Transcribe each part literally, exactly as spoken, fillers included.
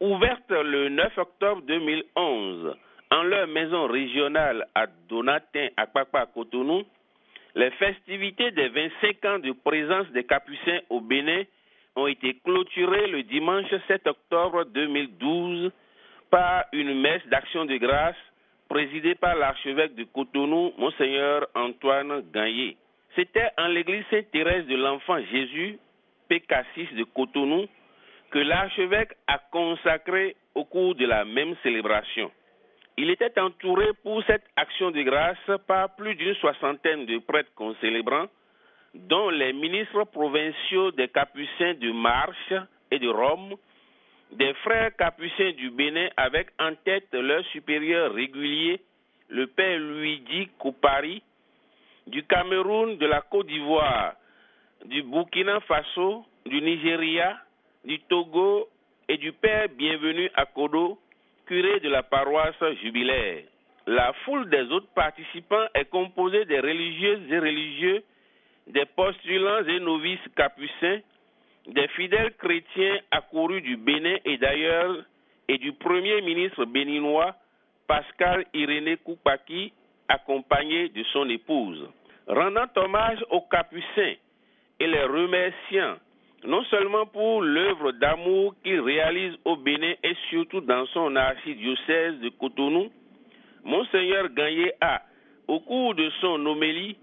Ouverte le neuf octobre deux mille onze en leur maison régionale à Donatin, à Kpakpa, Cotonou, les festivités des vingt-cinq ans de présence des Capucins au Bénin ont été clôturées le dimanche sept octobre deux mille douze par une messe d'action de grâce présidée par l'archevêque de Cotonou, Monseigneur Antoine Gagné. C'était en l'église Sainte-Thérèse de l'Enfant Jésus, P K six de Cotonou, que l'archevêque a consacré au cours de la même célébration. Il était entouré pour cette action de grâce par plus d'une soixantaine de prêtres concélébrants, dont les ministres provinciaux des Capucins de Marche et de Rome, des frères Capucins du Bénin avec en tête leur supérieur régulier, le père Luigi Koupari, du Cameroun, de la Côte d'Ivoire, du Burkina Faso, du Nigeria, du Togo et du père Bienvenu Akodo, curé de la paroisse jubilaire. La foule des autres participants est composée des religieuses et religieux, des postulants et novices capucins, des fidèles chrétiens accourus du Bénin et d'ailleurs, et du premier ministre béninois, Pascal Irénée Koupaki, accompagné de son épouse. Rendant hommage aux Capucins et les remerciant, non seulement pour l'œuvre d'amour qu'ils réalisent au Bénin et surtout dans son archidiocèse de Cotonou, Monseigneur Gagné a, au cours de son homélie,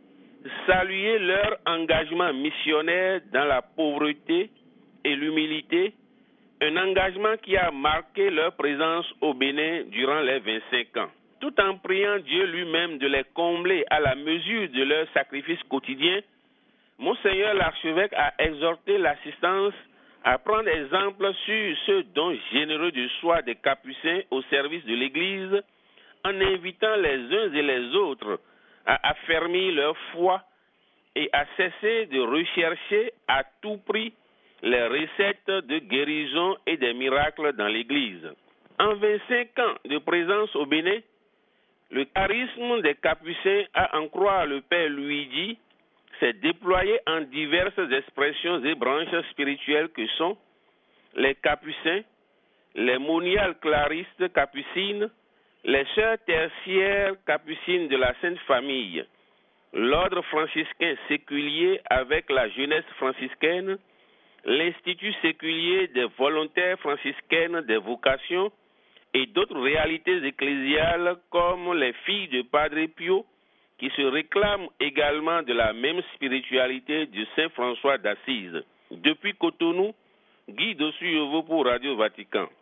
salué leur engagement missionnaire dans la pauvreté et l'humilité, un engagement qui a marqué leur présence au Bénin durant les vingt-cinq ans. Tout en priant Dieu lui-même de les combler à la mesure de leur sacrifice quotidien, Monseigneur l'archevêque a exhorté l'assistance à prendre exemple sur ce don généreux de soi des Capucins au service de l'Église, en invitant les uns et les autres à affermir leur foi et à cesser de rechercher à tout prix les recettes de guérison et des miracles dans l'Église. En vingt-cinq ans de présence au Bénin, le charisme des Capucins, à en croire le père Luigi, s'est déployé en diverses expressions et branches spirituelles que sont les Capucins, les moniales claristes capucines, les sœurs tertiaires capucines de la Sainte Famille, l'ordre franciscain séculier avec la jeunesse franciscaine, l'Institut séculier des volontaires franciscaines des vocations et d'autres réalités ecclésiales comme les filles de Padre Pio, qui se réclament également de la même spiritualité de Saint François d'Assise. Depuis Cotonou, Guy Dossuyevo pour Radio Vatican.